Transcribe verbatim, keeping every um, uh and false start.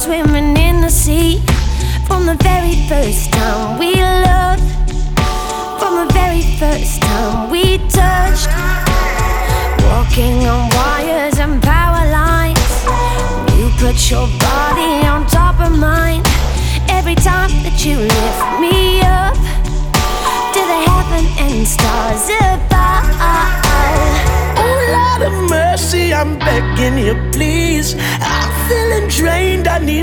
swimming in the sea. From the very first time we loved, from the very first time we touched, walking on wires and power lines. You put your body on top of mine. Every time that you lift me up to the heaven and stars above. Oh Lord of mercy, I'm begging you please. I'm feeling drained, I need